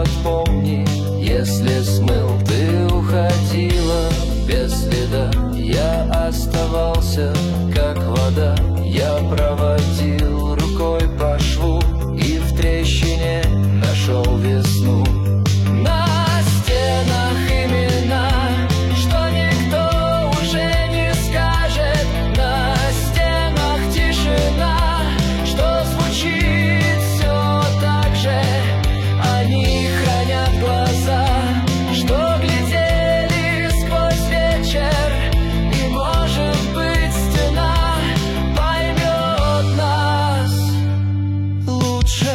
хоть помни, если смыл, ты уходила без следа. Я оставался, как вода. Я проводил рукой по шву и в трещине нашел весну. На стенах имена, что никто уже не скажет. На стенах тишина, что звучит все так же. Они хранят глаза, что глядели сквозь вечер. И, может быть, стена поймет нас лучше.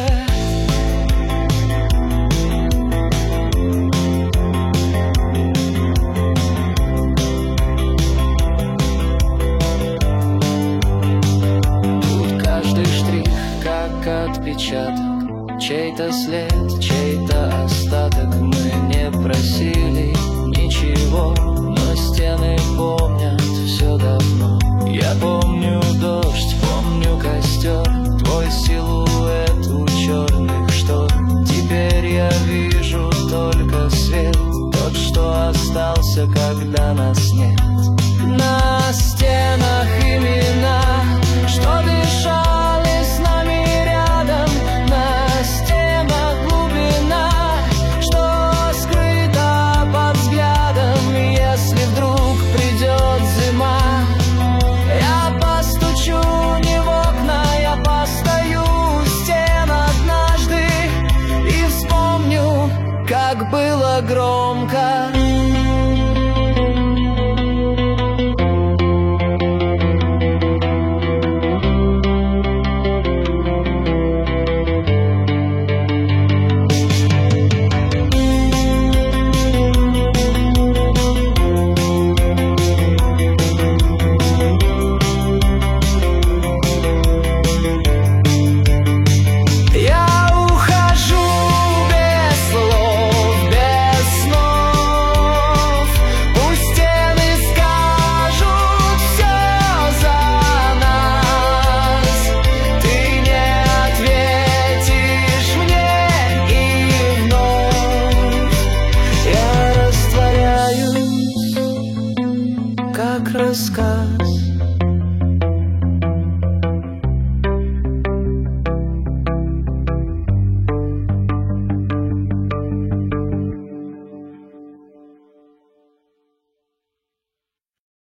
Тут каждый штрих, как отпечаток, чей-то след, чей-то остаток. Мы не просили ничего, но стены помнят все давно. Я помню дождь, помню костер, твой силуэт у черных штор. Теперь я вижу только свет, тот, что остался, когда нас нет.